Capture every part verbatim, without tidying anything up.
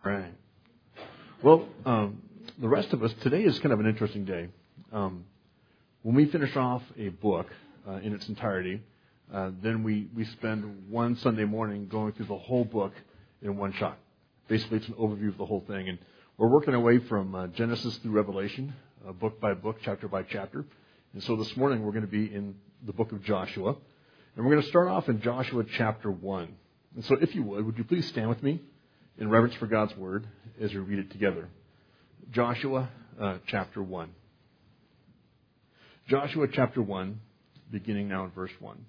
right. Well, um, the rest of us, today is kind of an interesting day. Um, when we finish off a book uh, in its entirety, uh, then we, we spend one Sunday morning going through the whole book in one shot. Basically, it's an overview of the whole thing. And we're working our way from uh, Genesis through Revelation, uh, book by book, chapter by chapter. And so this morning we're going to be in the book of Joshua. And we're going to start off in Joshua chapter one. And so if you would, would you please stand with me in reverence for God's word as we read it together. Joshua uh, chapter one. Joshua chapter one, beginning now in verse one.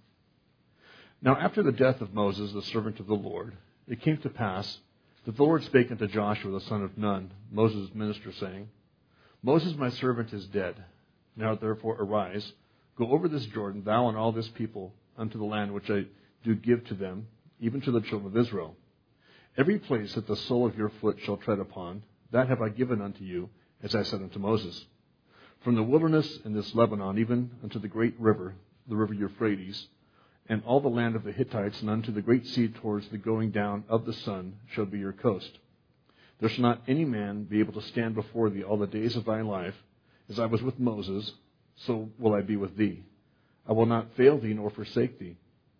Now after the death of Moses, the servant of the Lord, it came to pass that the Lord spake unto Joshua the son of Nun, Moses' minister, saying, Moses my servant is dead. Now therefore arise, go over this Jordan, thou and all this people, unto the land which I do give to them, even to the children of Israel. Every place that the sole of your foot shall tread upon, that have I given unto you, as I said unto Moses. From the wilderness in this Lebanon, even unto the great river, the river Euphrates, and all the land of the Hittites, and unto the great sea towards the going down of the sun, shall be your coast. There shall not any man be able to stand before thee all the days of thy life. As I was with Moses, so will I be with thee. I will not fail thee nor forsake thee.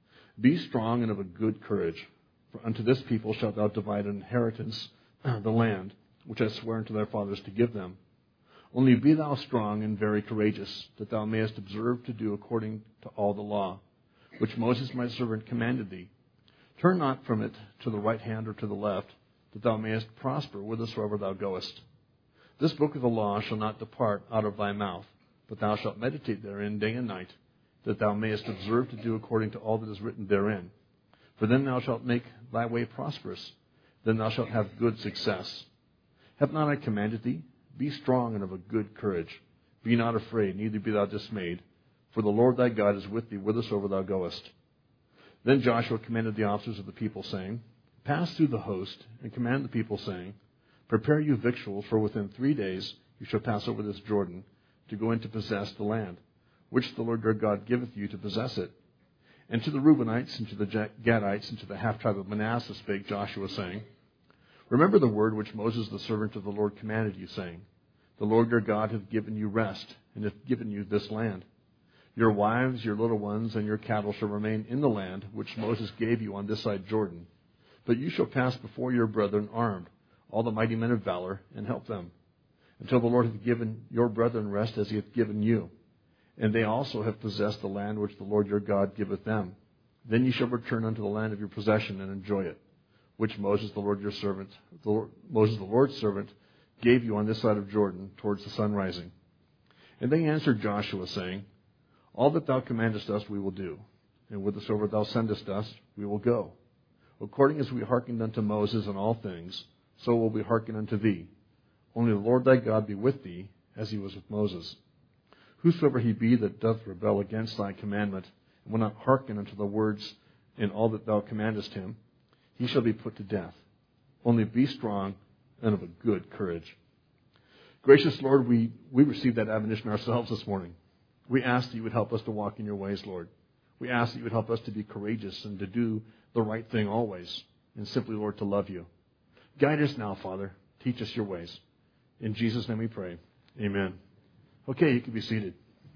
Be strong and of a good courage, for unto this people shalt thou divide an inheritance, the land, which I swear unto their fathers to give them. Only be thou strong and very courageous, that thou mayest observe to do according to all the law, which Moses my servant commanded thee. Turn not from it to the right hand or to the left, that thou mayest prosper whithersoever thou goest. This book of the law shall not depart out of thy mouth, but thou shalt meditate therein day and night, that thou mayest observe to do according to all that is written therein. For then thou shalt make thy way prosperous, then thou shalt have good success. Have not I commanded thee? Be strong and of a good courage. Be not afraid, neither be thou dismayed, for the Lord thy God is with thee whithersoever thou goest. Then Joshua commanded the officers of the people, saying, Pass through the host, and command the people, saying, Prepare you victuals, for within three days you shall pass over this Jordan, to go in to possess the land, which the Lord your God giveth you to possess it. And to the Reubenites, and to the Gadites, and to the half-tribe of Manasseh spake Joshua, saying, Remember the word which Moses the servant of the Lord commanded you, saying, The Lord your God hath given you rest, and hath given you this land. Your wives, your little ones, and your cattle shall remain in the land which Moses gave you on this side Jordan. But you shall pass before your brethren armed, all the mighty men of valor, and help them, until the Lord hath given your brethren rest as he hath given you. And they also have possessed the land which the Lord your God giveth them. Then ye shall return unto the land of your possession and enjoy it, which Moses the Lord your servant, the Lord, Moses the Lord's servant, gave you on this side of Jordan towards the sun rising. And they answered Joshua, saying, All that thou commandest us we will do, and whithersoever thou sendest us we will go. According as we hearkened unto Moses in all things, so will we hearken unto thee. Only the Lord thy God be with thee, as he was with Moses. Whosoever he be that doth rebel against thy commandment, and will not hearken unto the words in all that thou commandest him, he shall be put to death. Only be strong and of a good courage. Gracious Lord, we, we receive that admonition ourselves this morning. We ask that you would help us to walk in your ways, Lord. We ask that you would help us to be courageous and to do the right thing always, and simply, Lord, to love you. Guide us now, Father. Teach us your ways. In Jesus' name we pray. Amen. Okay, you can be seated.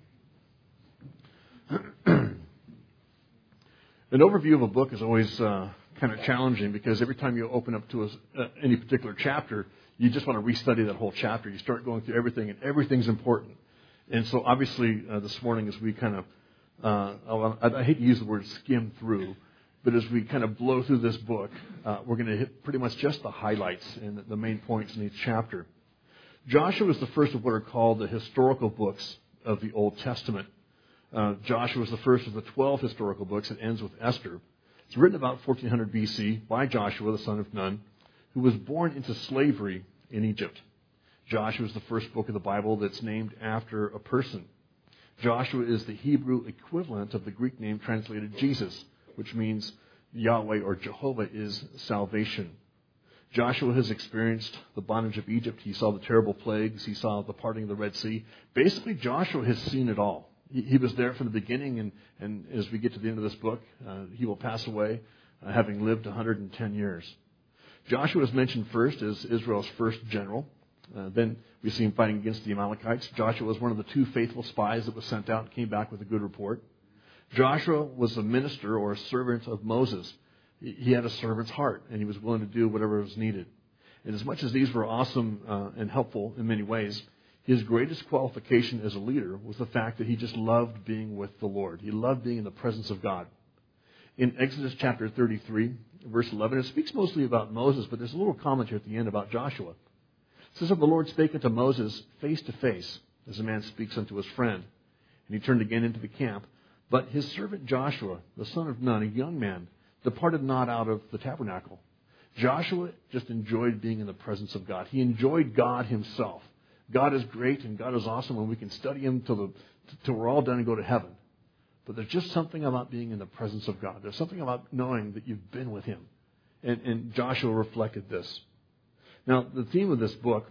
An overview of a book is always uh, kind of challenging because every time you open up to a, uh, any particular chapter, you just want to restudy that whole chapter. You start going through everything, and everything's important. And so obviously uh, this morning as we kind of, uh, I, I hate to use the word skim through, but as we kind of blow through this book, uh, we're going to hit pretty much just the highlights and the main points in each chapter. Joshua is the first of what are called the historical books of the Old Testament. Uh, Joshua is the first of the twelve historical books. It ends with Esther. It's written about fourteen hundred B C by Joshua, the son of Nun, who was born into slavery in Egypt. Joshua is the first book of the Bible that's named after a person. Joshua is the Hebrew equivalent of the Greek name translated Jesus, which means Yahweh or Jehovah is salvation. Joshua has experienced the bondage of Egypt. He saw the terrible plagues. He saw the parting of the Red Sea. Basically, Joshua has seen it all. He, he was there from the beginning, and, and as we get to the end of this book, uh, he will pass away, uh, having lived one hundred ten years. Joshua is mentioned first as Israel's first general. Uh, then we see him fighting against the Amalekites. Joshua was one of the two faithful spies that was sent out and came back with a good report. Joshua was a minister or a servant of Moses. He had a servant's heart, and he was willing to do whatever was needed. And as much as these were awesome uh, and helpful in many ways, his greatest qualification as a leader was the fact that he just loved being with the Lord. He loved being in the presence of God. In Exodus chapter thirty-three, verse eleven, it speaks mostly about Moses, but there's a little comment here at the end about Joshua. It says, "And the Lord spake unto Moses face to face, as a man speaks unto his friend. And he turned again into the camp. But his servant Joshua, the son of Nun, a young man, departed not out of the tabernacle." Joshua just enjoyed being in the presence of God. He enjoyed God himself. God is great and God is awesome, and we can study him till, the, till we're all done and go to heaven. But there's just something about being in the presence of God. There's something about knowing that you've been with him. And, and Joshua reflected this. Now, the theme of this book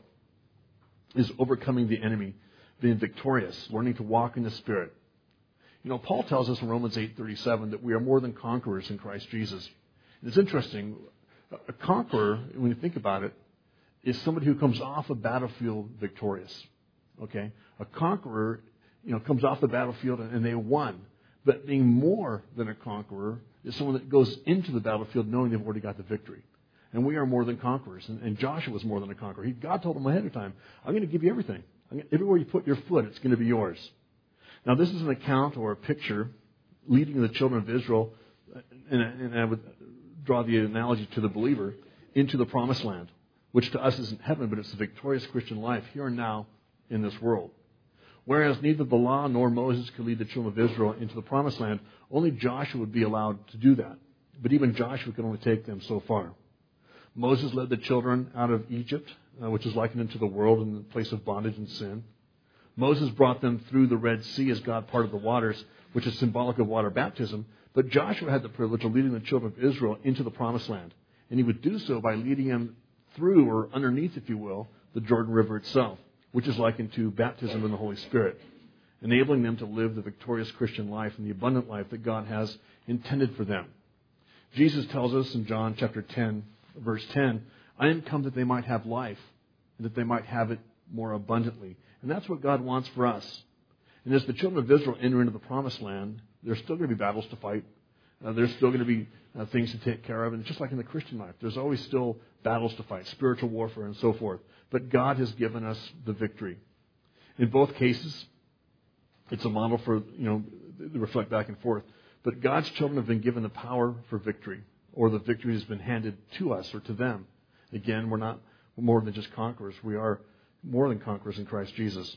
is overcoming the enemy, being victorious, learning to walk in the Spirit. You know, Paul tells us in Romans eight thirty-seven that we are more than conquerors in Christ Jesus. And it's interesting. A conqueror, when you think about it, is somebody who comes off a battlefield victorious. Okay? A conqueror, you know, comes off the battlefield and, and they won. But being more than a conqueror is someone that goes into the battlefield knowing they've already got the victory. And we are more than conquerors. And, and Joshua was more than a conqueror. He, God told him ahead of time, I'm going to give you everything. I'm gonna, everywhere you put your foot, it's going to be yours. Now, this is an account or a picture leading the children of Israel, and, and I would draw the analogy to the believer, into the promised land, which to us isn't heaven, but it's the victorious Christian life here and now in this world. Whereas neither the law nor Moses could lead the children of Israel into the promised land, only Joshua would be allowed to do that. But even Joshua could only take them so far. Moses led the children out of Egypt, uh, which is likened unto the world in the place of bondage and sin. Moses brought them through the Red Sea as God parted the waters, which is symbolic of water baptism. But Joshua had the privilege of leading the children of Israel into the promised land. And he would do so by leading them through, or underneath, if you will, the Jordan River itself, which is likened to baptism in the Holy Spirit, enabling them to live the victorious Christian life and the abundant life that God has intended for them. Jesus tells us in John chapter ten, verse ten, I am come that they might have life, and that they might have it more abundantly. And that's what God wants for us. And as the children of Israel enter into the promised land, there's still going to be battles to fight. Uh, there's still going to be uh, things to take care of. And just like in the Christian life, there's always still battles to fight, spiritual warfare and so forth. But God has given us the victory. In both cases, it's a model for, you know, to reflect back and forth. But God's children have been given the power for victory, or the victory has been handed to us or to them. Again, we're not more than just conquerors. We are more than conquerors in Christ Jesus.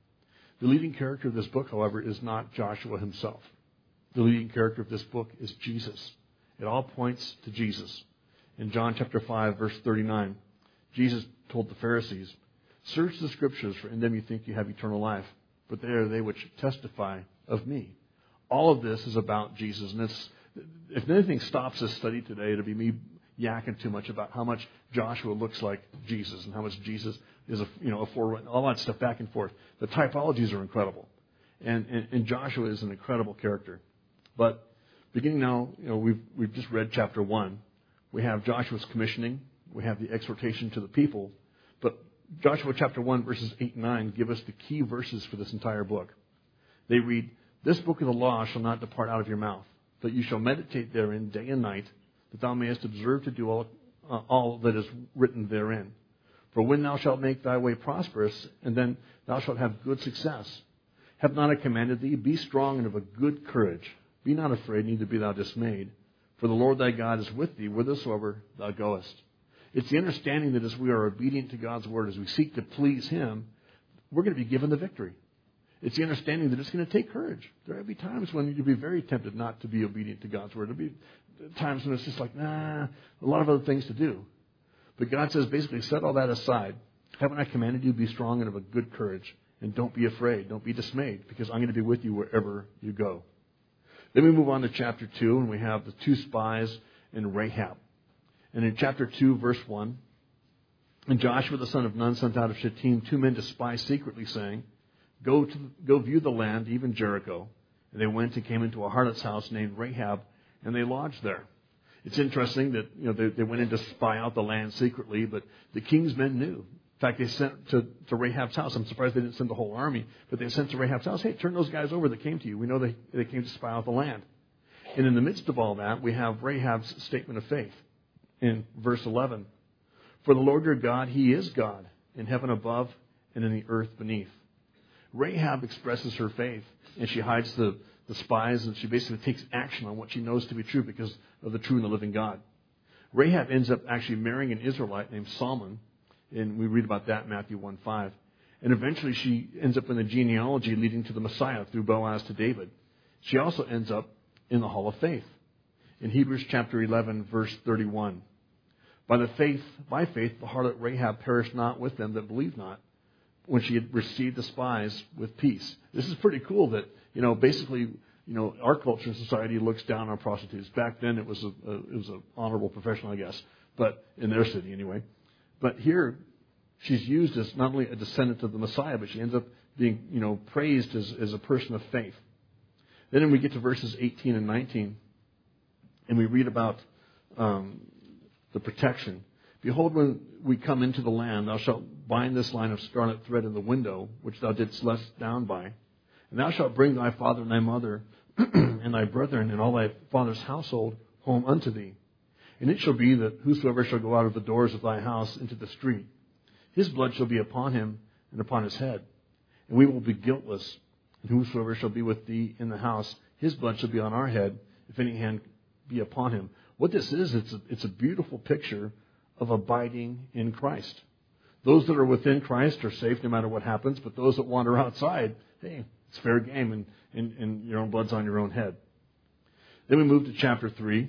The leading character of this book, however, is not Joshua himself. The leading character of this book is Jesus. It all points to Jesus. In John chapter five, verse thirty-nine, Jesus told the Pharisees, search the Scriptures, for in them you think you have eternal life, but they are they which testify of me. All of this is about Jesus. And it's, if anything stops this study today, it'll be me yakking too much about how much Joshua looks like Jesus and how much Jesus is a, you know, a forerunner, all that stuff back and forth. The typologies are incredible. And, and, and Joshua is an incredible character. But beginning now, you know, we've, we've just read chapter one. We have Joshua's commissioning. We have the exhortation to the people. But Joshua chapter one, verses eight and nine give us the key verses for this entire book. They read, this book of the law shall not depart out of your mouth, but you shall meditate therein day and night, that thou mayest observe to do all, uh, all that is written therein. For when thou shalt make thy way prosperous, and then thou shalt have good success. Have not I commanded thee? Be strong and of a good courage. Be not afraid, neither be thou dismayed. For the Lord thy God is with thee, whithersoever thou goest. It's the understanding that as we are obedient to God's word, as we seek to please him, we're going to be given the victory. It's the understanding that it's going to take courage. There will be times when you'll be very tempted not to be obedient to God's word. There'll be times when it's just like, nah, a lot of other things to do. But God says, basically, set all that aside. Haven't I commanded you to be strong and of a good courage? And don't be afraid. Don't be dismayed, because I'm going to be with you wherever you go. Then we move on to chapter two, and we have the two spies and Rahab. And in chapter two, verse one, and Joshua the son of Nun sent out of Shittim two men to spy secretly, saying, Go to go view the land, even Jericho. And they went and came into a harlot's house named Rahab, and they lodged there. It's interesting that, you know, they, they went in to spy out the land secretly, but the king's men knew. In fact, they sent to, to Rahab's house. I'm surprised they didn't send the whole army, but they sent to Rahab's house, hey, turn those guys over that came to you. We know they, they came to spy out the land. And in the midst of all that, we have Rahab's statement of faith in verse eleven. For the Lord your God, He is God, in heaven above and in the earth beneath. Rahab expresses her faith, and she hides the, the spies, and she basically takes action on what she knows to be true because of the true and the living God. Rahab ends up actually marrying an Israelite named Salmon, and we read about that in Matthew one five. And eventually she ends up in the genealogy leading to the Messiah through Boaz to David. She also ends up in the Hall of Faith in Hebrews chapter eleven, verse thirty-one. By the faith, by faith, the harlot Rahab perished not with them that believed not, when she had received the spies with peace. This is pretty cool that, you know, basically, you know, our culture and society looks down on prostitutes. Back then it was a, a it was an honorable profession, I guess, but in their city anyway. But here, she's used as not only a descendant of the Messiah, but she ends up being, you know, praised as, as a person of faith. Then we get to verses eighteen and nineteen, and we read about um, the protection. Behold, when we come into the land, thou shalt bind this line of scarlet thread in the window, which thou didst let down by. And thou shalt bring thy father and thy mother and thy brethren and all thy father's household home unto thee. And it shall be that whosoever shall go out of the doors of thy house into the street, his blood shall be upon him and upon his head. And we will be guiltless. And whosoever shall be with thee in the house, his blood shall be on our head, if any hand be upon him. What this is, it's a, it's a beautiful picture of abiding in Christ. Those that are within Christ are safe no matter what happens, but those that wander outside, hey, it's fair game, and, and, and your own blood's on your own head. Then we move to chapter three,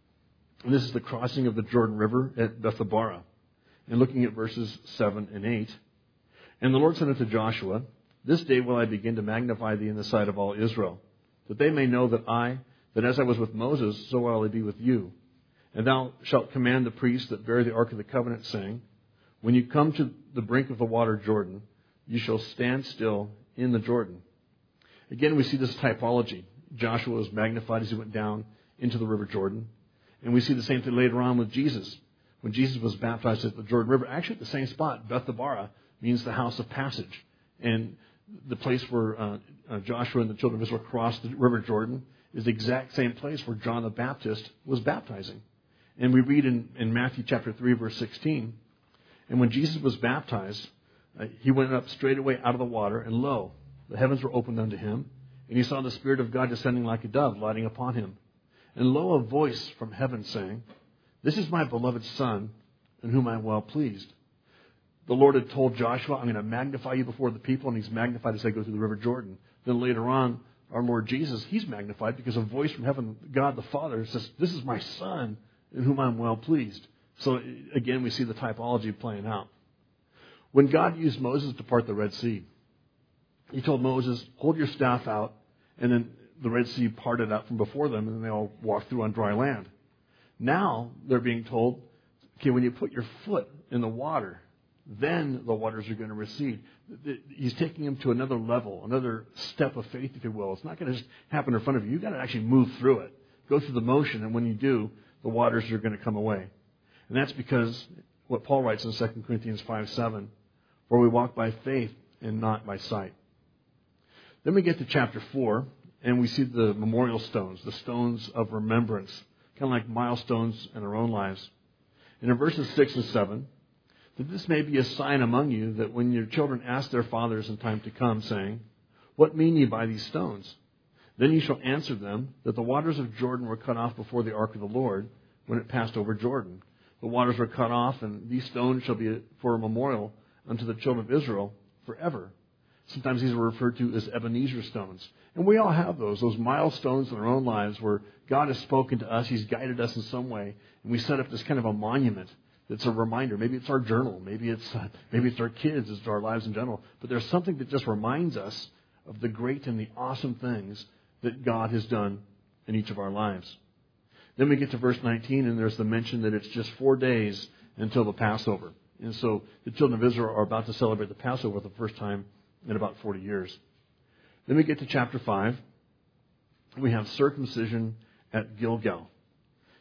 and this is the crossing of the Jordan River at Bethabara. And looking at verses seven and eight, and the Lord said unto Joshua, this day will I begin to magnify thee in the sight of all Israel, that they may know that I, that as I was with Moses, so will I be with you. And thou shalt command the priests that bear the ark of the covenant, saying, when you come to the brink of the water Jordan, you shall stand still in the Jordan. Again, we see this typology. Joshua was magnified as he went down into the river Jordan. And we see the same thing later on with Jesus. When Jesus was baptized at the Jordan River, actually at the same spot, Bethabara means the house of passage. And the place where uh, uh, Joshua and the children of Israel crossed the river Jordan is the exact same place where John the Baptist was baptizing. And we read in, in Matthew chapter three, verse sixteen, and when Jesus was baptized, uh, he went up straightway out of the water, and lo, the heavens were opened unto him, and he saw the Spirit of God descending like a dove, lighting upon him. And lo, a voice from heaven saying, this is my beloved Son, in whom I am well pleased. The Lord had told Joshua, I'm going to magnify you before the people, and he's magnified as they go through the river Jordan. Then later on, our Lord Jesus, he's magnified because a voice from heaven, God the Father, says, this is my Son, in whom I'm well pleased. So again, we see the typology playing out. When God used Moses to part the Red Sea, he told Moses, hold your staff out, and then the Red Sea parted out from before them, and then they all walked through on dry land. Now they're being told, okay, when you put your foot in the water, then the waters are going to recede. He's taking them to another level, another step of faith, if you will. It's not going to just happen in front of you. You've got to actually move through it, go through the motion, and when you do, the waters are going to come away. And that's because what Paul writes in Second Corinthians five seven, for we walk by faith and not by sight. Then we get to chapter four, and we see the memorial stones, the stones of remembrance, kind of like milestones in our own lives. And in verses six and seven, that this may be a sign among you, that when your children ask their fathers in time to come, saying, what mean ye by these stones? Then you shall answer them, that the waters of Jordan were cut off before the ark of the Lord, when it passed over Jordan. The waters were cut off, and these stones shall be for a memorial unto the children of Israel forever. Sometimes these are referred to as Ebenezer stones. And we all have those, those milestones in our own lives where God has spoken to us, He's guided us in some way, and we set up this kind of a monument that's a reminder. Maybe it's our journal, maybe it's uh, maybe it's our kids, it's our lives in general. But there's something that just reminds us of the great and the awesome things that God has done in each of our lives. Then we get to verse nineteen, and there's the mention that it's just four days until the Passover. And so the children of Israel are about to celebrate the Passover for the first time in about forty years. Then we get to chapter five. We have circumcision at Gilgal.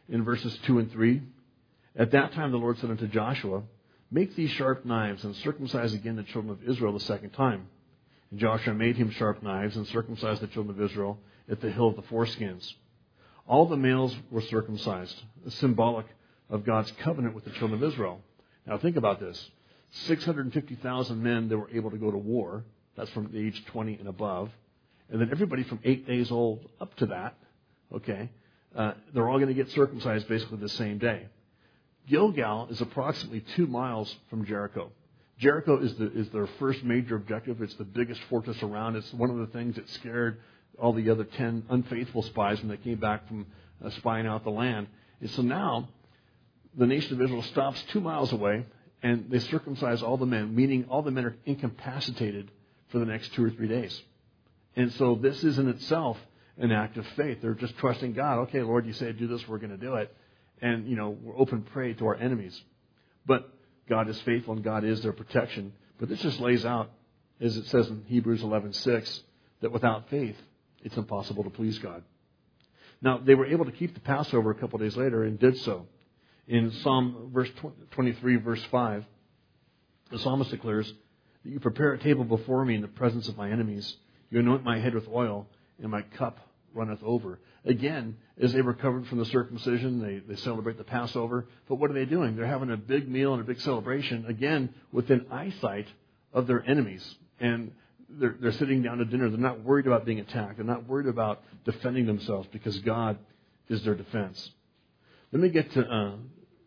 in verses two and three. At that time the Lord said unto Joshua, make these sharp knives, and circumcise again the children of Israel the second time. And Joshua made him sharp knives, and circumcised the children of Israel at the hill of the foreskins. All the males were circumcised, symbolic of God's covenant with the children of Israel. Now think about this. six hundred fifty thousand men that were able to go to war. That's from the age twenty and above. And then everybody from eight days old up to that, okay, uh, they're all going to get circumcised basically the same day. Gilgal is approximately two miles from Jericho. Jericho is the is their first major objective. It's the biggest fortress around. It's one of the things that scared all the other ten unfaithful spies when they came back from uh, spying out the land. And so now the nation of Israel stops two miles away, and they circumcise all the men, meaning all the men are incapacitated for the next two or three days. And so this is in itself an act of faith. They're just trusting God. Okay, Lord, you say do this, we're going to do it. And, you know, we're open prey to our enemies. But God is faithful and God is their protection. But this just lays out, as it says in Hebrews eleven six, that without faith, it's impossible to please God. Now, they were able to keep the Passover a couple days later and did so. In Psalm verse twenty-three, verse five, the psalmist declares that you prepare a table before me in the presence of my enemies. You anoint my head with oil, and my cup runneth over. Again, as they recovered from the circumcision, they, they celebrate the Passover. But what are they doing? They're having a big meal and a big celebration, again, within eyesight of their enemies. And they're, they're sitting down to dinner. They're not worried about being attacked. They're not worried about defending themselves because God is their defense. Let me get to uh,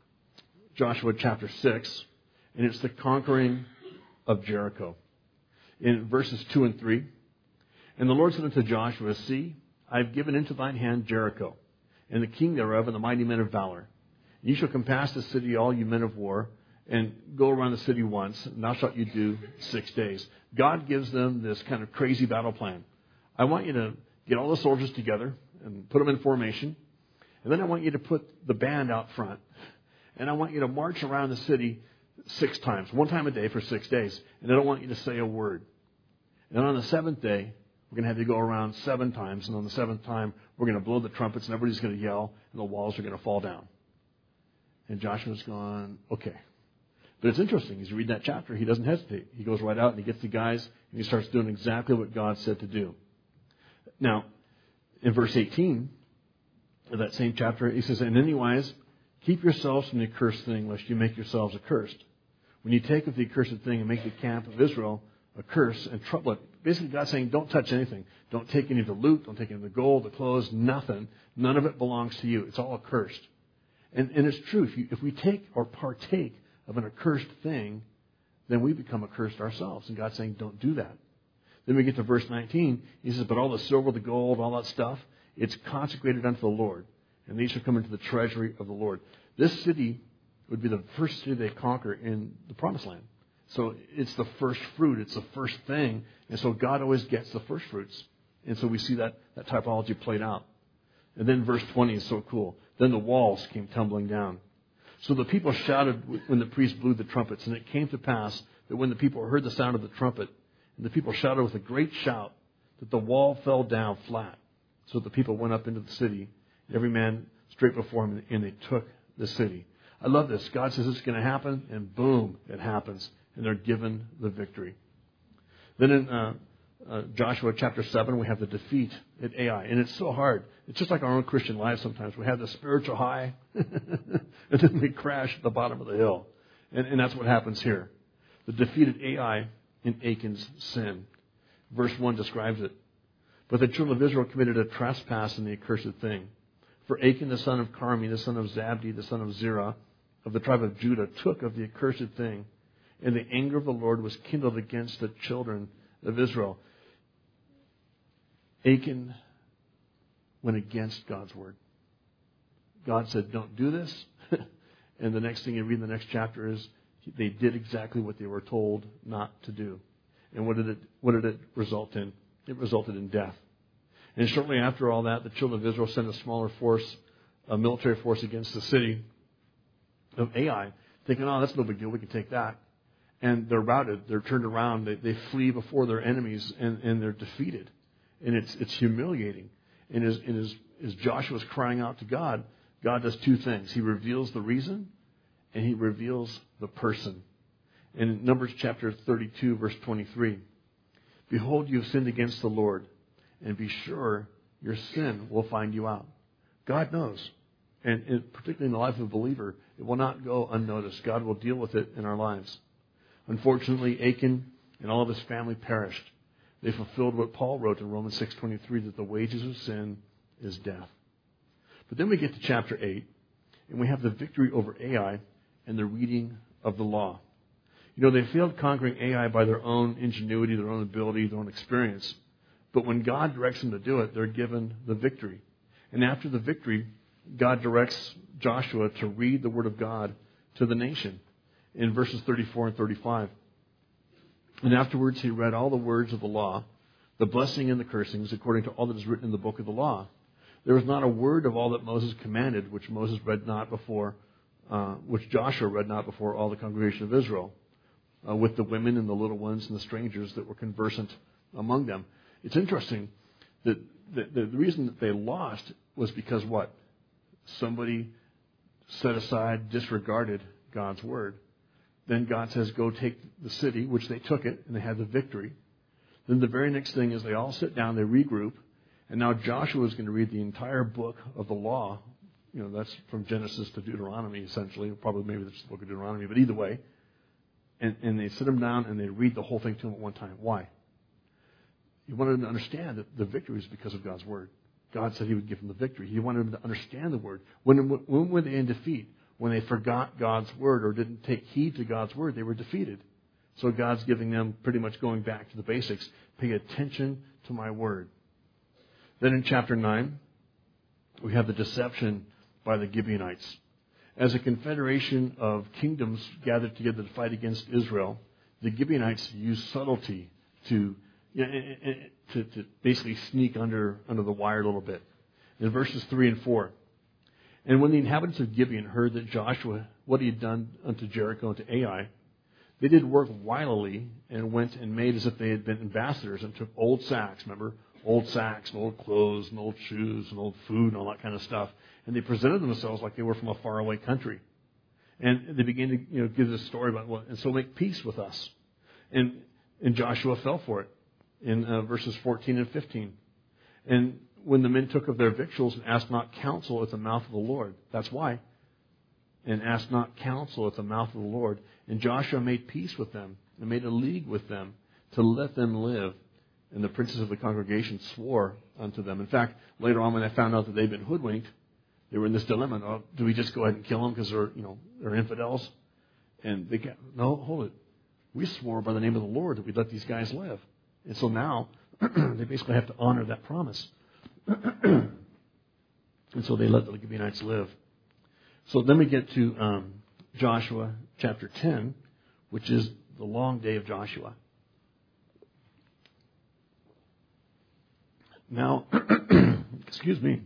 Joshua chapter six, and it's the conquering of Jericho. In verses two and three, and the Lord said unto Joshua, see, I have given into thine hand Jericho, and the king thereof, and the mighty men of valor. And you shall compass the city, all you men of war, and go around the city once, and thou shalt you do six days. God gives them this kind of crazy battle plan. I want you to get all the soldiers together and put them in formation, and then I want you to put the band out front, and I want you to march around the city six times, one time a day for six days, and I don't want you to say a word. And on the seventh day, we're going to have you go around seven times, and on the seventh time, we're going to blow the trumpets, and everybody's going to yell, and the walls are going to fall down. And Joshua's gone, okay. But it's interesting. As you read that chapter, he doesn't hesitate. He goes right out, and he gets the guys, and he starts doing exactly what God said to do. Now, in verse eighteen of that same chapter, he says, in any wise, keep yourselves from the accursed thing, lest you make yourselves accursed. When you take of the accursed thing and make the camp of Israel a curse and trouble it. Basically, God's saying, don't touch anything. Don't take any of the loot. Don't take any of the gold, the clothes, nothing. None of it belongs to you. It's all accursed. And, and it's true. If, you, if we take or partake of an accursed thing, then we become accursed ourselves. And God's saying, don't do that. Then we get to verse nineteen. He says, but all the silver, the gold, all that stuff, it's consecrated unto the Lord. And these shall come into the treasury of the Lord. This city would be the first city they conquer in the Promised Land. So it's the first fruit. It's the first thing. And so God always gets the first fruits. And so we see that, that typology played out. And then verse twenty is so cool. Then the walls came tumbling down. So the people shouted when the priest blew the trumpets. And it came to pass that when the people heard the sound of the trumpet, and the people shouted with a great shout, that the wall fell down flat. So the people went up into the city, every man straight before him, and they took the city. I love this. God says it's going to happen, and boom, it happens. And they're given the victory. Then in uh, uh, Joshua chapter seven, we have the defeat at Ai. And it's so hard. It's just like our own Christian lives sometimes. We have the spiritual high, and then we crash at the bottom of the hill. And, and that's what happens here. The defeat at Ai in Achan's sin. Verse one describes it. But the children of Israel committed a trespass in the accursed thing. For Achan, the son of Carmi, the son of Zabdi, the son of Zerah, of the tribe of Judah, took of the accursed thing. And the anger of the Lord was kindled against the children of Israel. Achan went against God's word. God said, don't do this. And the next thing you read in the next chapter is they did exactly what they were told not to do. And what did it, what did it result in? It resulted in death. And shortly after all that, the children of Israel sent a smaller force, a military force against the city of Ai, thinking, oh, that's no big deal. We can take that. And they're routed. They're turned around. They, they flee before their enemies, and, and they're defeated. And it's it's humiliating. And as, and as, as Joshua's crying out to God, God does two things. He reveals the reason, and He reveals the person. In Numbers chapter thirty-two, verse twenty-three, behold, you have sinned against the Lord, and be sure your sin will find you out. God knows. And it, particularly in the life of a believer, it will not go unnoticed. God will deal with it in our lives. Unfortunately, Achan and all of his family perished. They fulfilled what Paul wrote in Romans six twenty-three, that the wages of sin is death. But then we get to chapter eight, and we have the victory over Ai and the reading of the law. You know, they failed conquering Ai by their own ingenuity, their own ability, their own experience. But when God directs them to do it, they're given the victory. And after the victory, God directs Joshua to read the Word of God to the nation in verses thirty-four and thirty-five. And afterwards he read all the words of the law, the blessing and the cursings, according to all that is written in the book of the law. There was not a word of all that Moses commanded, which Moses read not before, uh, which Joshua read not before all the congregation of Israel, uh, with the women and the little ones and the strangers that were conversant among them. It's interesting that the, the, the reason that they lost was because what? Somebody set aside, disregarded God's word. Then God says, go take the city, which they took it, and they had the victory. Then the very next thing is they all sit down, they regroup, and now Joshua is going to read the entire book of the law. You know, that's from Genesis to Deuteronomy, essentially. Probably maybe it's the book of Deuteronomy, but either way. And, and they sit them down and they read the whole thing to them at one time. Why? He wanted them to understand that the victory is because of God's word. God said He would give them the victory. He wanted them to understand the word. When, when were they in defeat? When they forgot God's word or didn't take heed to God's word, they were defeated. So God's giving them pretty much going back to the basics. Pay attention to my word. Then in chapter nine, we have the deception by the Gibeonites. As a confederation of kingdoms gathered together to fight against Israel, the Gibeonites used subtlety to, you know, to, to basically sneak under, under the wire a little bit. In verses three and four, and when the inhabitants of Gibeon heard that Joshua, what he had done unto Jericho and to Ai, they did work wilily and went and made as if they had been ambassadors and took old sacks, remember? Old sacks and old clothes and old shoes and old food and all that kind of stuff. And they presented themselves like they were from a faraway country. And they began to, you know, give this story about, well, and so make peace with us. And, and Joshua fell for it in uh, verses fourteen and fifteen. And when the men took of their victuals and asked not counsel at the mouth of the Lord. That's why. And asked not counsel at the mouth of the Lord. And Joshua made peace with them and made a league with them to let them live. And the princes of the congregation swore unto them. In fact, later on when they found out that they'd been hoodwinked, they were in this dilemma. Oh, do we just go ahead and kill them because they're, you know, they're infidels? And they got, no, hold it. We swore by the name of the Lord that we'd let these guys live. And so now they basically have to honor that promise. And so they let the Gibeonites live. So then we get to um, Joshua chapter ten, which is the long day of Joshua. Now, excuse me.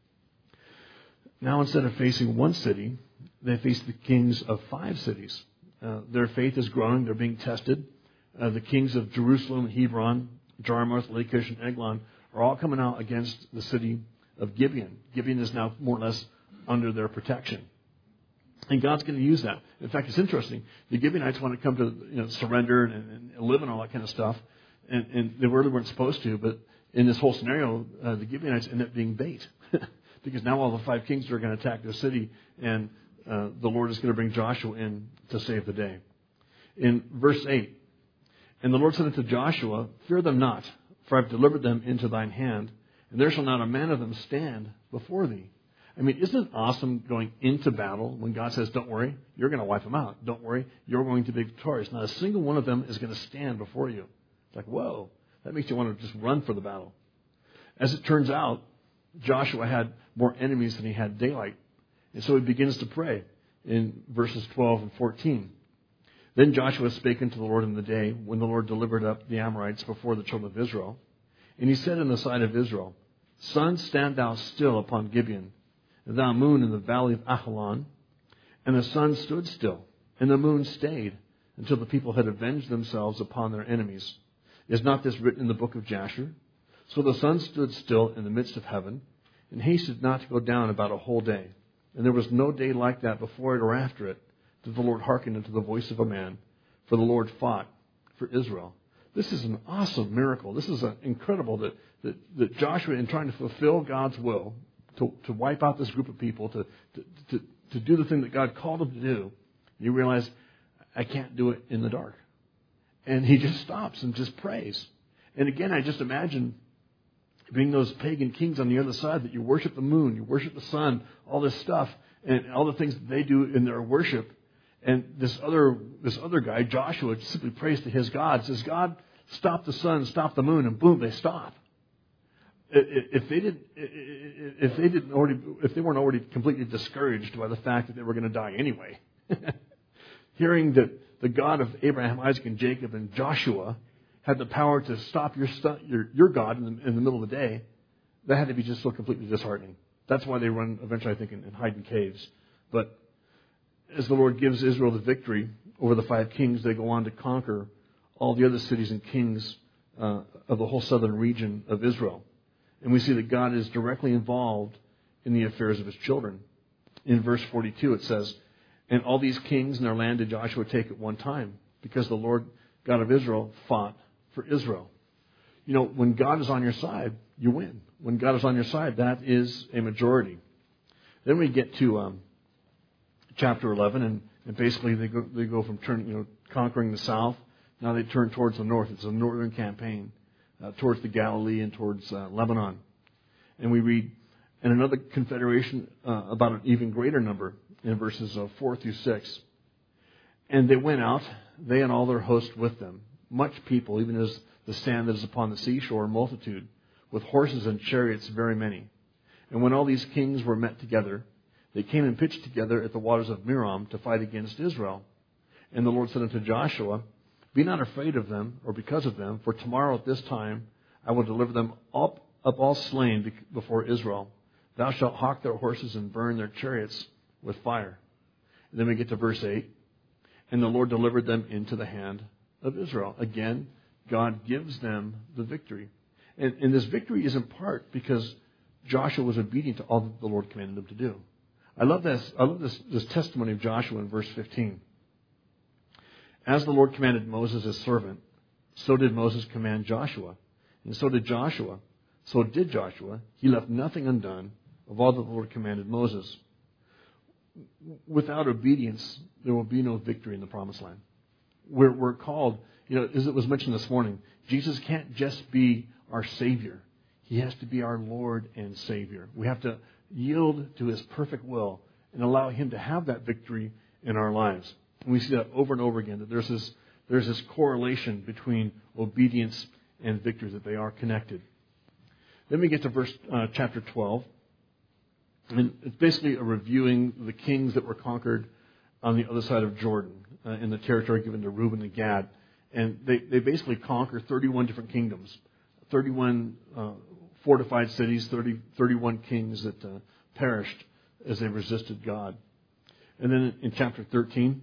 Now instead of facing one city, they face the kings of five cities. Uh, their faith is growing. They're being tested. Uh, the kings of Jerusalem, Hebron, Jarmuth, Lachish, and Eglon are all coming out against the city of Gibeon. Gibeon is now more or less under their protection. And God's going to use that. In fact, it's interesting. The Gibeonites want to come to, you know, surrender and, and live and all that kind of stuff. And, and they really weren't supposed to. But in this whole scenario, uh, the Gibeonites end up being bait. Because now all the five kings are going to attack their city. And uh, the Lord is going to bring Joshua in to save the day. In verse eight, and the Lord said unto Joshua, fear them not, for I have delivered them into thine hand, and there shall not a man of them stand before thee. I mean, isn't it awesome going into battle when God says, don't worry, you're going to wipe them out. Don't worry, you're going to be victorious. Not a single one of them is going to stand before you. It's like, whoa, that makes you want to just run for the battle. As it turns out, Joshua had more enemies than he had daylight. And so he begins to pray in verses twelve and fourteen. Then Joshua spake unto the Lord in the day when the Lord delivered up the Amorites before the children of Israel. And he said in the sight of Israel, sun, stand thou still upon Gibeon, and thou moon in the valley of Ajalon. And the sun stood still, and the moon stayed, until the people had avenged themselves upon their enemies. Is not this written in the book of Jasher? So the sun stood still in the midst of heaven, and hasted not to go down about a whole day. and there was no day like that before it or after it, that the Lord hearkened unto the voice of a man, for the Lord fought for Israel. This is an awesome miracle. This is uh, incredible that, that, that Joshua, in trying to fulfill God's will, to, to wipe out this group of people, to, to, to, to do the thing that God called him to do, you realize, I can't do it in the dark. And he just stops and just prays. And again, I just imagine being those pagan kings on the other side, that you worship the moon, you worship the sun, all this stuff, and all the things that they do in their worship. And this other this other guy, Joshua, simply prays to his God, says, God, stop the sun, stop the moon, and boom, they stop. If they didn't, if they didn't already, if they weren't already completely discouraged by the fact that they were going to die anyway, hearing that the God of Abraham, Isaac, and Jacob, and Joshua had the power to stop your your, your God in the, in the middle of the day, that had to be just so completely disheartening. That's why they run eventually, I think, and hide in caves. But as the Lord gives Israel the victory over the five kings, they go on to conquer all the other cities and kings uh, of the whole southern region of Israel. And we see that God is directly involved in the affairs of his children. In verse forty-two it says, and all these kings in their land did Joshua take at one time, because the Lord God of Israel fought for Israel. You know, when God is on your side, you win. When God is on your side, that is a majority. Then we get to um, chapter eleven, and, and basically they go they go from turn, you know, conquering the south. Now they turn towards the north. It's a northern campaign uh, towards the Galilee and towards uh, Lebanon. And we read, and another confederation uh, about an even greater number in verses uh, four through six. And they went out, they and all their host with them, much people, even as the sand that is upon the seashore, multitude, with horses and chariots very many. And when all these kings were met together, they came and pitched together at the waters of Merom to fight against Israel. And the Lord said unto Joshua, be not afraid of them, or because of them, for tomorrow at this time I will deliver them up, up all slain before Israel. Thou shalt hawk their horses and burn their chariots with fire. And then we get to verse eight. And the Lord delivered them into the hand of Israel. Again, God gives them the victory. And, and this victory is in part because Joshua was obedient to all that the Lord commanded him to do. I love this. I love this, this testimony of Joshua in verse fifteen. As the Lord commanded Moses his servant, so did Moses command Joshua. And so did Joshua. So did Joshua. He left nothing undone of all that the Lord commanded Moses. Without obedience, there will be no victory in the promised land. We're, we're called, you know, as it was mentioned this morning, Jesus can't just be our Savior. He has to be our Lord and Savior. We have to yield to his perfect will and allow him to have that victory in our lives. And we see that over and over again, that there's this, there's this correlation between obedience and victory, that they are connected. Then we get to verse uh, chapter twelve. And it's basically a reviewing the kings that were conquered on the other side of Jordan, uh, in the territory given to Reuben and Gad. And they, they basically conquer thirty-one different kingdoms, thirty-one uh, fortified cities, thirty, thirty-one kings that uh, perished as they resisted God. And then in chapter thirteen,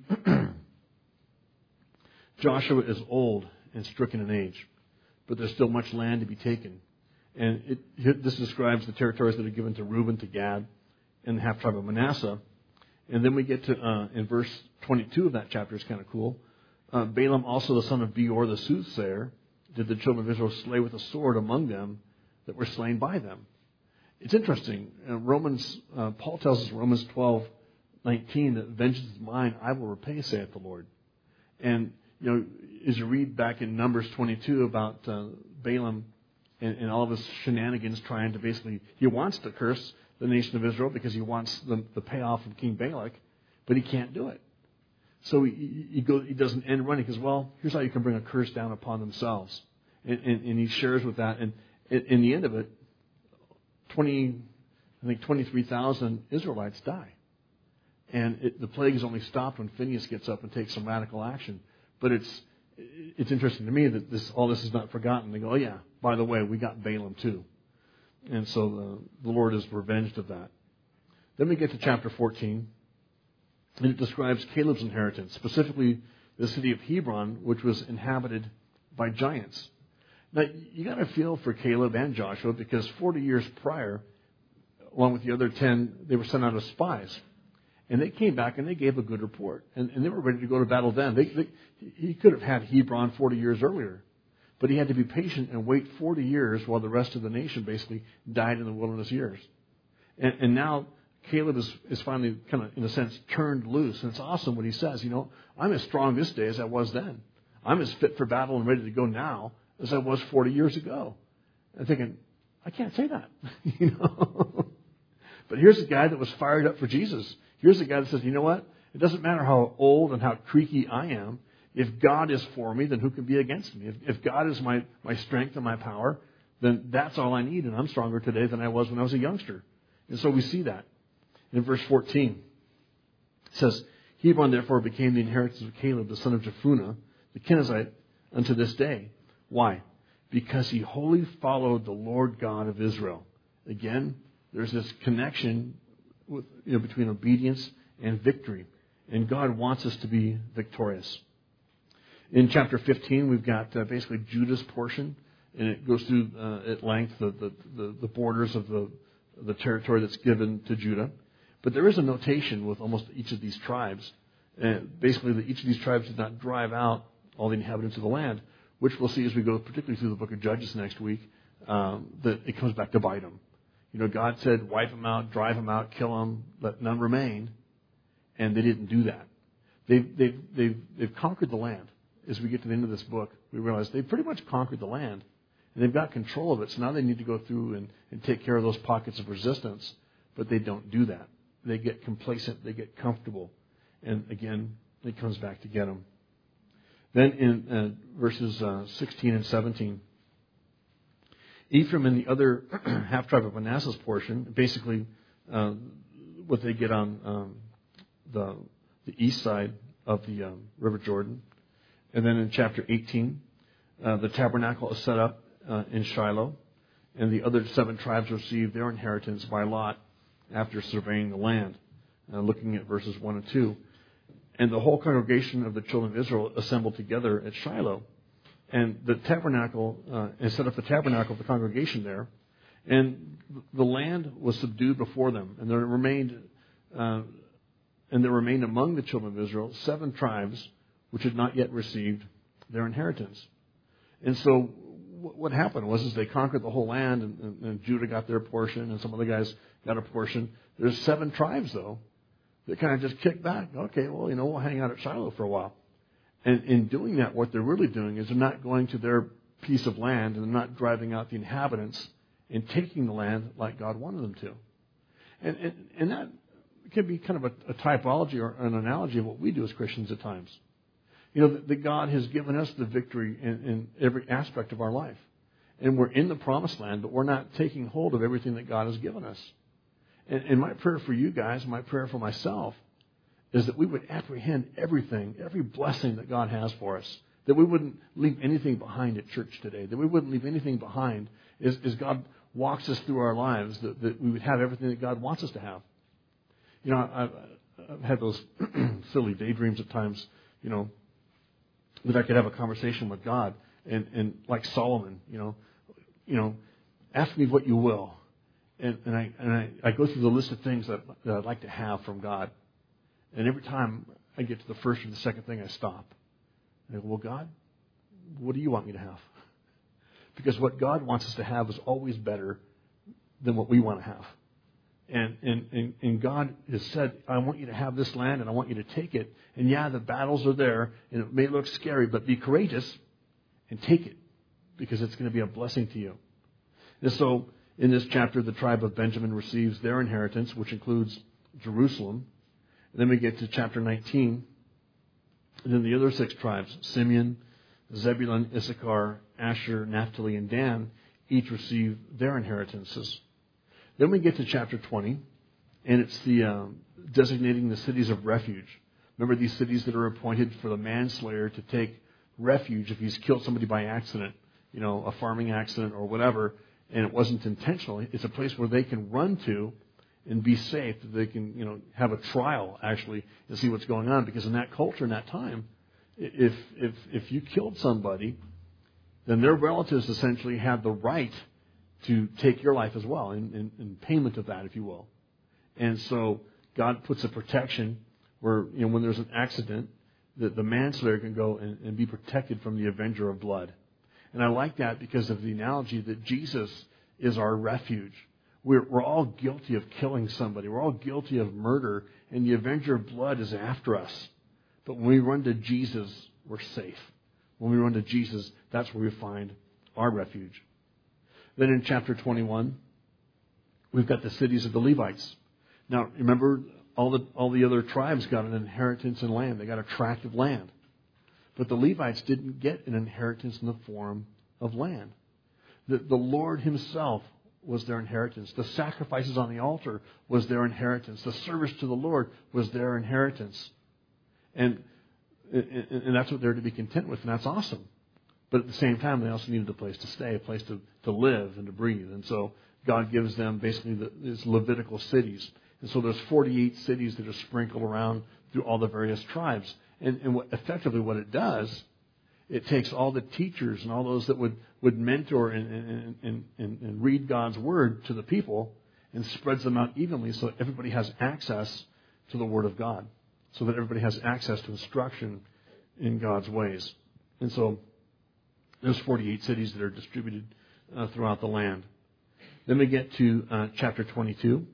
Joshua is old and stricken in age, but there's still much land to be taken. And it, this describes the territories that are given to Reuben, to Gad, and the half tribe of Manasseh. And then we get to, uh, in verse twenty-two of that chapter, it's kind of cool. Uh, Balaam also the son of Beor the soothsayer did the children of Israel slay with a sword among them that were slain by them. It's interesting. Uh, Romans, uh, Paul tells us in Romans twelve nineteen that vengeance is mine, I will repay, saith the Lord. And, you know, as you read back in Numbers twenty-two about uh, Balaam and, and all of his shenanigans trying to basically, he wants to curse the nation of Israel because he wants the, the payoff from King Balak, but he can't do it. So he, he, goes, he does an end run. He goes, well, here's how you can bring a curse down upon themselves. And, and, and he shares with that. And in, in the end of it, twenty, I think twenty-three thousand Israelites die. And it, the plague is only stopped when Phinehas gets up and takes some radical action. But it's it's interesting to me that this all this is not forgotten. They go, oh yeah, by the way, we got Balaam too. And so the, the Lord is revenged of that. Then we get to chapter fourteen, and it describes Caleb's inheritance, specifically the city of Hebron, which was inhabited by giants. Now, you got to feel for Caleb and Joshua, because forty years prior, along with the other ten, they were sent out as spies. And they came back and they gave a good report. And, and they were ready to go to battle then. They, they, he could have had Hebron forty years earlier. But he had to be patient and wait forty years while the rest of the nation basically died in the wilderness years. And, and now Caleb is, is finally kind of, in a sense, turned loose. And it's awesome what he says. You know, I'm as strong this day as I was then. I'm as fit for battle and ready to go now as I was forty years ago. I'm thinking, I can't say that. you know. But here's a guy that was fired up for Jesus. Here's a guy that says, you know what? It doesn't matter how old and how creaky I am. If God is for me, then who can be against me? If, if God is my, my strength and my power, then that's all I need. And I'm stronger today than I was when I was a youngster. And so we see that. In verse fourteen, it says, Hebron therefore became the inheritance of Caleb, the son of Jephunneh, the Kenizzite, unto this day. Why? Because he wholly followed the Lord God of Israel. Again, there's this connection with, you know, between obedience and victory. And God wants us to be victorious. In chapter fifteen, we've got uh, basically Judah's portion. And it goes through uh, at length the, the, the, the borders of the, the territory that's given to Judah. But there is a notation with almost each of these tribes. Uh, basically, that each of these tribes did not drive out all the inhabitants of the land, which we'll see as we go particularly through the book of Judges next week, um, that it comes back to bite them. You know, God said, wipe them out, drive them out, kill them, let none remain. And they didn't do that. They've, they've, they've, they've conquered the land. As we get to the end of this book, we realize they've pretty much conquered the land. And they've got control of it. So now they need to go through and, and take care of those pockets of resistance. But they don't do that. They get complacent. They get comfortable. And again, it comes back to get them. Then in uh, verses uh, sixteen and seventeen, Ephraim and the other half-tribe of Manasseh's portion, basically uh, what they get on um, the, the east side of the um, River Jordan. And then in chapter eighteen, uh, the tabernacle is set up uh, in Shiloh, and the other seven tribes receive their inheritance by lot after surveying the land, uh, looking at verses one and two. And the whole congregation of the children of Israel assembled together at Shiloh. And the tabernacle, uh, and set up the tabernacle of the congregation there. And the land was subdued before them. And there remained, uh, and there remained among the children of Israel seven tribes which had not yet received their inheritance. And so what happened was is they conquered the whole land, and, and, and Judah got their portion, and some other guys got a portion. There's seven tribes, though, that kind of just kicked back. Okay, well, you know, we'll hang out at Shiloh for a while. And in doing that, what they're really doing is they're not going to their piece of land, and they're not driving out the inhabitants and taking the land like God wanted them to. And, and, and that can be kind of a, a typology or an analogy of what we do as Christians at times. You know, that God has given us the victory in, in every aspect of our life. And we're in the promised land, but we're not taking hold of everything that God has given us. And, and my prayer for you guys, my prayer for myself, is that we would apprehend everything, every blessing that God has for us. That we wouldn't leave anything behind at church today. That we wouldn't leave anything behind as, as God walks us through our lives. That, that we would have everything that God wants us to have. You know, I've, I've had those silly daydreams at times, you know, that I could have a conversation with God. And, and like Solomon, you know, you know, ask me what you will. And, and, I, and I, I go through the list of things that, that I'd like to have from God. And every time I get to the first or the second thing, I stop. And I go, well, God, what do you want me to have? Because what God wants us to have is always better than what we want to have. And, and, and, and God has said, I want you to have this land and I want you to take it. And yeah, the battles are there and it may look scary, but be courageous and take it because it's going to be a blessing to you. And so in this chapter, the tribe of Benjamin receives their inheritance, which includes Jerusalem. And then we get to chapter nineteen. And then the other six tribes, Simeon, Zebulun, Issachar, Asher, Naphtali, and Dan, each receive their inheritances. Then we get to chapter twenty, and it's the um, designating the cities of refuge. Remember these cities that are appointed for the manslayer to take refuge if he's killed somebody by accident, you know, a farming accident or whatever, and it wasn't intentional. It's a place where they can run to and be safe, that they can, you know, have a trial, actually, and see what's going on. Because in that culture, in that time, if if if you killed somebody, then their relatives essentially had the right to take your life as well, in, in, in payment of that, if you will. And so God puts a protection where, you know, when there's an accident, that the manslayer can go and, and be protected from the avenger of blood. And I like that because of the analogy that Jesus is our refuge. We're, we're all guilty of killing somebody. We're all guilty of murder, and the avenger of blood is after us. But when we run to Jesus, we're safe. When we run to Jesus, that's where we find our refuge. Then in chapter twenty-one, we've got the cities of the Levites. Now, remember, all the all the other tribes got an inheritance in land. They got a tract of land. But the Levites didn't get an inheritance in the form of land. The, the Lord himself was their inheritance. The sacrifices on the altar was their inheritance. The service to the Lord was their inheritance. And, and, and that's what they're to be content with, and that's awesome. But at the same time, they also needed a place to stay, a place to, to live and to breathe. And so God gives them basically the, these Levitical cities. And so there's forty-eight cities that are sprinkled around through all the various tribes. And, and what, effectively what it does, it takes all the teachers and all those that would, would mentor and, and, and, and, and read God's Word to the people and spreads them out evenly so that everybody has access to the Word of God, so that everybody has access to instruction in God's ways. And so there's forty-eight cities that are distributed uh, throughout the land. Then we get to uh, chapter twenty-two.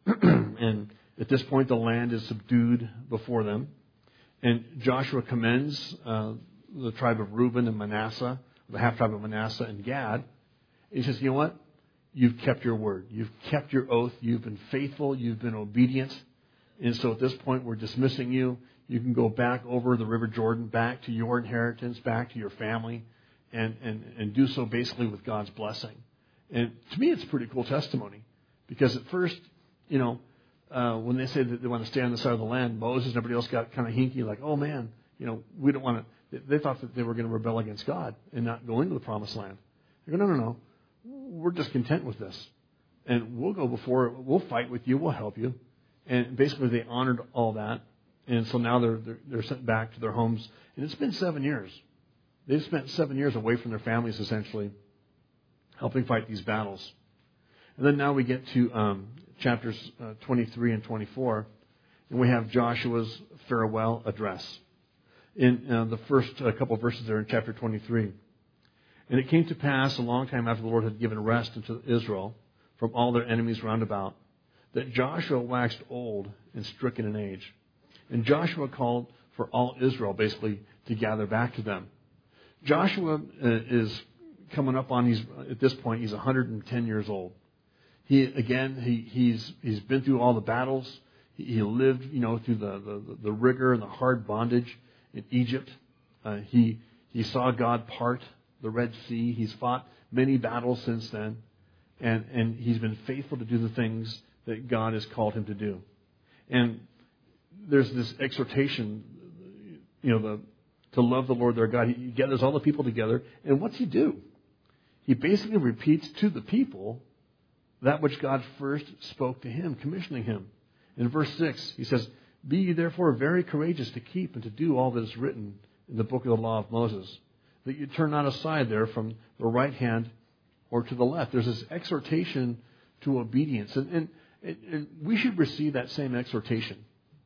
And at this point, the land is subdued before them. And Joshua commends uh, the tribe of Reuben and Manasseh, the half-tribe of Manasseh and Gad. He says, you know what? You've kept your word. You've kept your oath. You've been faithful. You've been obedient. And so at this point, we're dismissing you. You can go back over the River Jordan, back to your inheritance, back to your family, and, and, and do so basically with God's blessing. And to me, it's a pretty cool testimony. Because at first, you know, uh, when they say that they want to stay on the side of the land, Moses and everybody else got kind of hinky, like, oh man, you know, we don't want to. They thought that they were going to rebel against God and not go into the promised land. They go, no, no, no. We're just content with this. And we'll go before, we'll fight with you, we'll help you. And basically they honored all that. And so now they're, they're, they're sent back to their homes. And it's been seven years. They've spent seven years away from their families, essentially, helping fight these battles. And then now we get to um, chapters uh, twenty-three and twenty-four. And we have Joshua's farewell address. In uh, the first uh, couple of verses there in chapter twenty-three. And it came to pass a long time after the Lord had given rest unto Israel from all their enemies round about, that Joshua waxed old and stricken in age. And Joshua called for all Israel, basically, to gather back to them. Joshua uh, is coming up on, he's at this point, he's one hundred ten years old. He, again, he, he's he's been through all the battles. He, he lived, you know, through the, the, the rigor and the hard bondage in Egypt. Uh, he he saw God part the Red Sea. He's fought many battles since then. And, and he's been faithful to do the things that God has called him to do. And there's this exhortation, you know, the, to love the Lord their God. He gathers all the people together. And what's he do? He basically repeats to the people that which God first spoke to him, commissioning him. In verse six, he says, be ye therefore very courageous to keep and to do all that is written in the book of the law of Moses, that you turn not aside there from the right hand or to the left. There's this exhortation to obedience. And, and, and we should receive that same exhortation.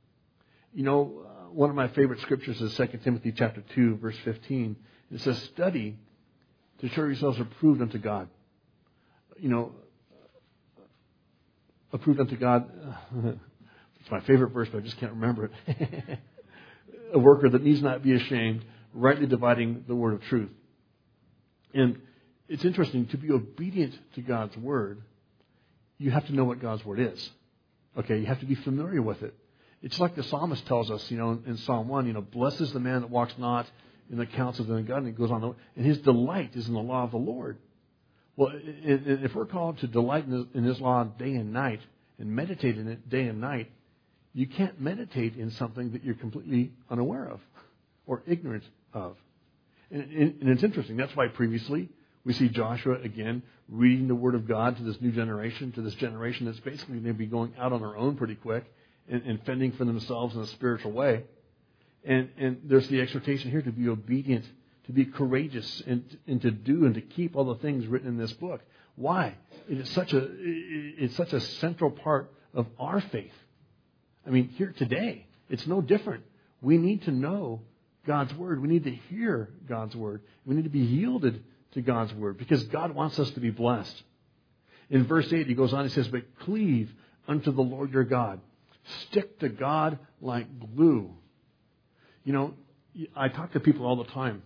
You know, uh, one of my favorite scriptures is Second Timothy chapter two, verse fifteen. It says, study to show yourselves approved unto God. You know, approved unto God. It's my favorite verse, but I just can't remember it. A worker that needs not be ashamed, rightly dividing the word of truth. And it's interesting, to be obedient to God's word, you have to know what God's word is. Okay, you have to be familiar with it. It's like the psalmist tells us, you know, in Psalm one, you know, blessed is the man that walks not in the counsel of the ungodly. And it goes on, and his delight is in the law of the Lord. Well, if we're called to delight in his law day and night and meditate in it day and night, you can't meditate in something that you're completely unaware of or ignorant of. And, and it's interesting. That's why previously we see Joshua, again, reading the Word of God to this new generation, to this generation that's basically going to be going out on their own pretty quick and, and fending for themselves in a spiritual way. And, and there's the exhortation here to be obedient to be courageous and, and to do and to keep all the things written in this book. Why? It is such a, it's such a central part of our faith. I mean, here today, it's no different. We need to know God's Word. We need to hear God's Word. We need to be yielded to God's Word because God wants us to be blessed. In verse eight, he goes on, he says, but cleave unto the Lord your God. Stick to God like glue. You know, I talk to people all the time.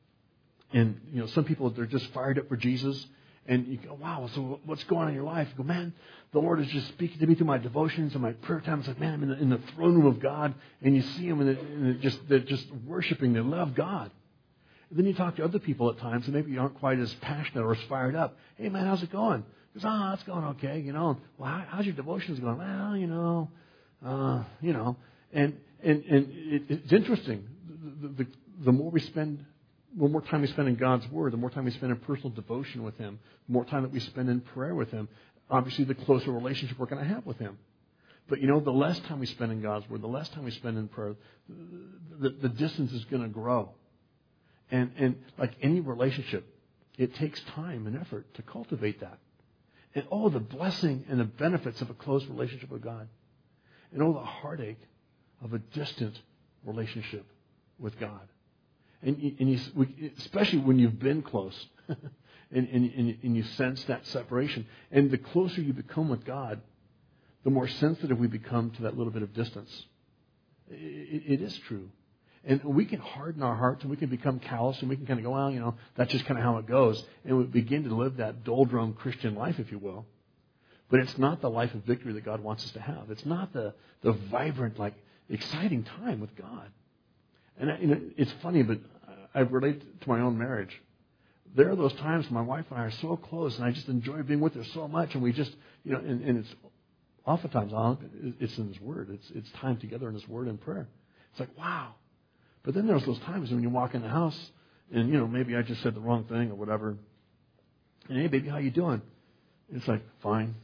And, you know, some people, they're just fired up for Jesus. And you go, wow, so what's going on in your life? You go, man, the Lord is just speaking to me through my devotions and my prayer time. It's like, man, I'm in the, in the throne room of God. And you see them, and, it, and it just, they're just worshiping. They love God. And then you talk to other people at times, and maybe you aren't quite as passionate or as fired up. Hey, man, how's it going? He goes, oh, it's going okay, you know. Well, how, how's your devotions going? Well, you know, uh, you know. And and and it, it's interesting. The, the, the more we spend, the more time we spend in God's Word, the more time we spend in personal devotion with Him, the more time that we spend in prayer with Him, obviously the closer relationship we're going to have with Him. But, you know, the less time we spend in God's Word, the less time we spend in prayer, the, the, the distance is going to grow. And, and like any relationship, it takes time and effort to cultivate that. And oh, the blessing and the benefits of a close relationship with God. And oh, the heartache of a distant relationship with God. And, and you, especially when you've been close and, and, and, and you sense that separation. And the closer you become with God, the more sensitive we become to that little bit of distance. It, it is true. And we can harden our hearts and we can become callous and we can kind of go, well, you know, that's just kind of how it goes. And we begin to live that doldrum Christian life, if you will. But it's not the life of victory that God wants us to have. It's not the, the vibrant, like, exciting time with God. And I, you know, it's funny, but I relate to my own marriage. There are those times when my wife and I are so close and I just enjoy being with her so much. And we just, you know, and, and it's oftentimes, it's in His Word. It's, it's time together in His Word and prayer. It's like, wow. But then there's those times when you walk in the house and, you know, maybe I just said the wrong thing or whatever. And, hey, baby, how you doing? And it's like, fine.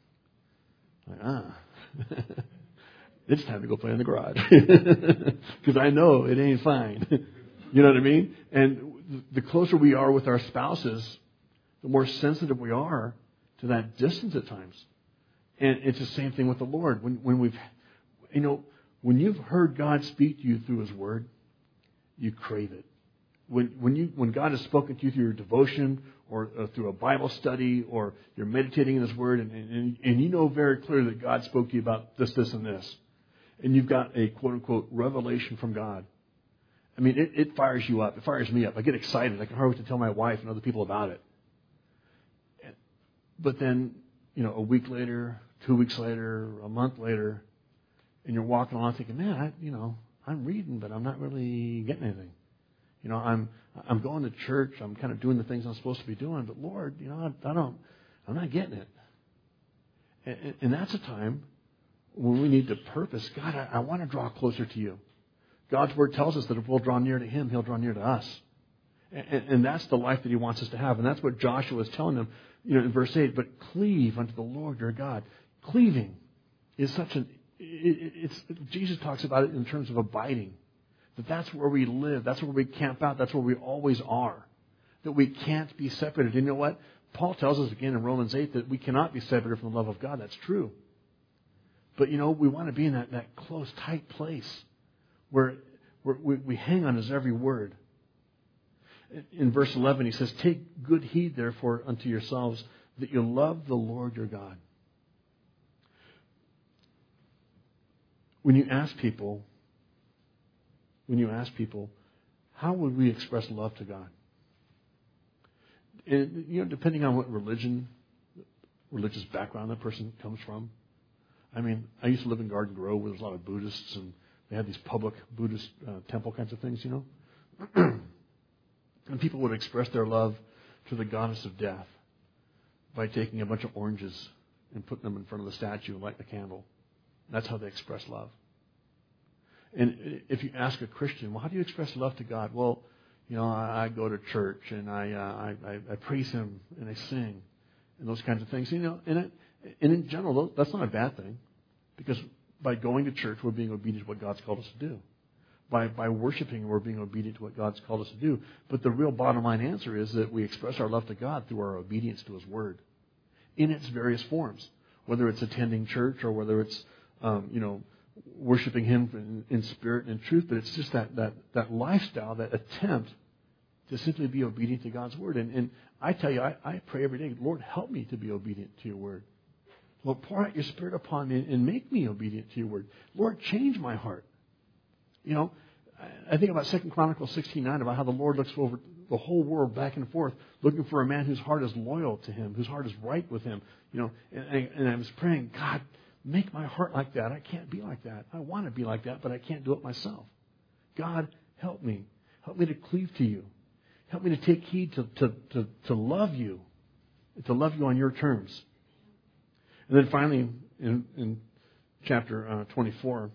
Like, ah. It's time to go play in the garage. Because I know it ain't fine. You know what I mean? And the closer we are with our spouses, the more sensitive we are to that distance at times. And it's the same thing with the Lord. When, when we've, you know, when you've heard God speak to you through His Word, you crave it. When when you when God has spoken to you through your devotion or uh, through a Bible study or you're meditating in His Word and, and, and you know very clearly that God spoke to you about this, this, and this, and you've got a quote-unquote revelation from God, I mean, it, it fires you up. It fires me up. I get excited. I can hardly wait to tell my wife and other people about it. But then, you know, a week later, two weeks later, a month later, and you're walking along thinking, man, I, you know, I'm reading, but I'm not really getting anything. You know, I'm I'm going to church. I'm kind of doing the things I'm supposed to be doing. But Lord, you know, I, I don't, I'm not getting it. And, and that's a time when we need to purpose. God, I, I want to draw closer to You. God's Word tells us that if we'll draw near to Him, He'll draw near to us. And, and that's the life that He wants us to have. And that's what Joshua is telling them, you know, in verse eight. But cleave unto the Lord your God. Cleaving is such an It, it's, Jesus talks about it in terms of abiding. That that's where we live. That's where we camp out. That's where we always are. That we can't be separated. You know what? Paul tells us again in Romans eight that we cannot be separated from the love of God. That's true. But, you know, we want to be in that, that close, tight place where, where we, we hang on His every word. In verse eleven, he says, take good heed, therefore, unto yourselves that you love the Lord your God. When you ask people, when you ask people, how would we express love to God? And, you know, depending on what religion, religious background that person comes from. I mean, I used to live in Garden Grove where there's a lot of Buddhists and they had these public Buddhist uh, temple kinds of things, you know. And people would express their love to the goddess of death by taking a bunch of oranges and putting them in front of the statue and lighting a candle. That's how they express love. And if you ask a Christian, well, how do you express love to God? Well, you know, I, I go to church and I, uh, I I praise Him and I sing and those kinds of things. You know, and, it, and in general, that's not a bad thing because by going to church, we're being obedient to what God's called us to do. by, by worshiping, we're being obedient to what God's called us to do. But the real bottom line answer is that we express our love to God through our obedience to His Word in its various forms, whether it's attending church or whether it's, um, you know, worshiping Him in, in spirit and in truth. But it's just that, that, that lifestyle, that attempt to simply be obedient to God's Word. And, and I tell you, I, I pray every day, Lord, help me to be obedient to Your Word. Lord, pour out Your Spirit upon me and make me obedient to Your Word. Lord, change my heart. You know, I think about Second Chronicles sixteen nine, about how the Lord looks over the whole world back and forth, looking for a man whose heart is loyal to Him, whose heart is right with Him. You know, and, and, and I was praying, God, make my heart like that. I can't be like that. I want to be like that, but I can't do it myself. God, help me. Help me to cleave to You. Help me to take heed to, to, to, to love You, to love You on Your terms. And then finally, in, in chapter uh, twenty-four,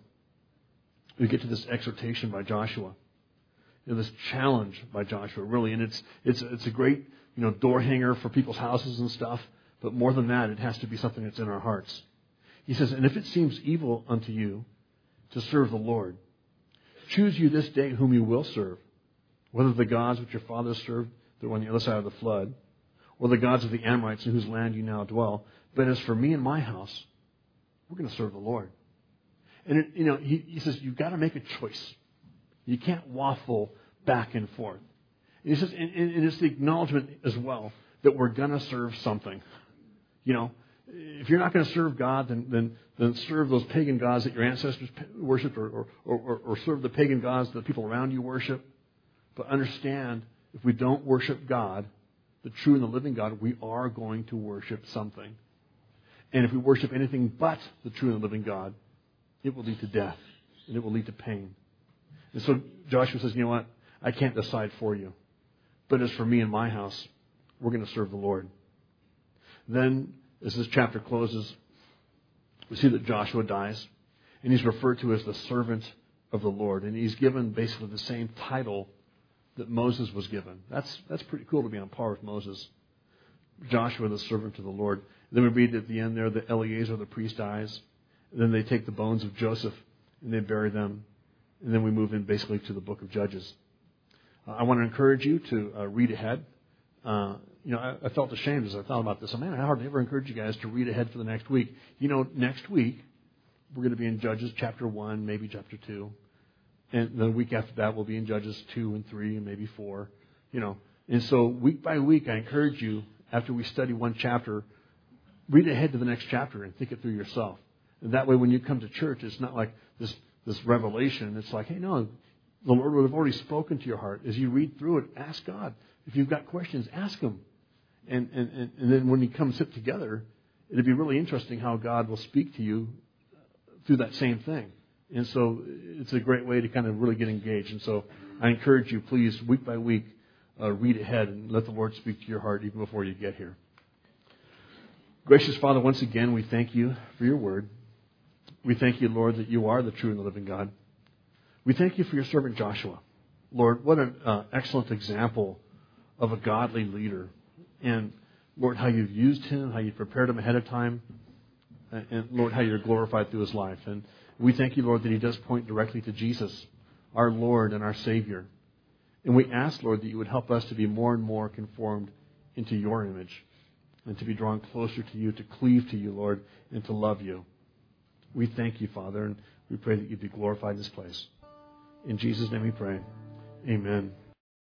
we get to this exhortation by Joshua. You know, this challenge by Joshua, really. And it's it's it's a great, you know, door hanger for people's houses and stuff. But more than that, it has to be something that's in our hearts. He says, and if it seems evil unto you to serve the Lord, choose you this day whom you will serve, whether the gods which your fathers served that were on the other side of the flood, or the gods of the Amorites in whose land you now dwell. But as for me and my house, we're going to serve the Lord. And, it, you know, he, he says, you've got to make a choice. You can't waffle back and forth. And he says, and, and it's the acknowledgement as well that we're going to serve something. You know, if you're not going to serve God, then, then, then serve those pagan gods that your ancestors worshipped, or, or, or, or serve the pagan gods that the people around you worship. But understand, if we don't worship God, the true and the living God, we are going to worship something. And if we worship anything but the true and the living God, it will lead to death, and it will lead to pain. And so Joshua says, you know what? I can't decide for you. But as for me and my house, we're going to serve the Lord. Then, as this chapter closes, we see that Joshua dies, and he's referred to as the servant of the Lord. And he's given basically the same title that Moses was given. That's that's pretty cool to be on par with Moses. Joshua, the servant of the Lord. And then we read at the end there that Eleazar, the priest, dies. And then they take the bones of Joseph and they bury them. And then we move in basically to the book of Judges. Uh, I want to encourage you to uh, read ahead. Uh, you know, I, I felt ashamed as I thought about this. I man, I hardly ever encourage you guys to read ahead for the next week. You know, next week we're going to be in Judges chapter one, maybe chapter two. And the week after that we'll be in Judges two and three and maybe four. You know, and so week by week I encourage you, after we study one chapter, read ahead to the next chapter and think it through yourself. And that way when you come to church, it's not like this, this revelation. It's like, hey, no, the Lord would have already spoken to your heart. As you read through it, ask God. If you've got questions, ask Him. And, and, and, and then when you come sit together, it'll be really interesting how God will speak to you through that same thing. And so it's a great way to kind of really get engaged. And so I encourage you, please, week by week, uh, read ahead and let the Lord speak to your heart even before you get here. Gracious Father, once again, we thank You for Your word. We thank You, Lord, that You are the true and the living God. We thank You for Your servant Joshua. Lord, what an uh, excellent example of a godly leader. And, Lord, how You've used him, how You've prepared him ahead of time. And, and, Lord, how You're glorified through his life. And we thank You, Lord, that he does point directly to Jesus, our Lord and our Savior. And we ask, Lord, that You would help us to be more and more conformed into Your image and to be drawn closer to You, to cleave to You, Lord, and to love You. We thank You, Father, and we pray that You'd be glorified in this place. In Jesus' name we pray. Amen.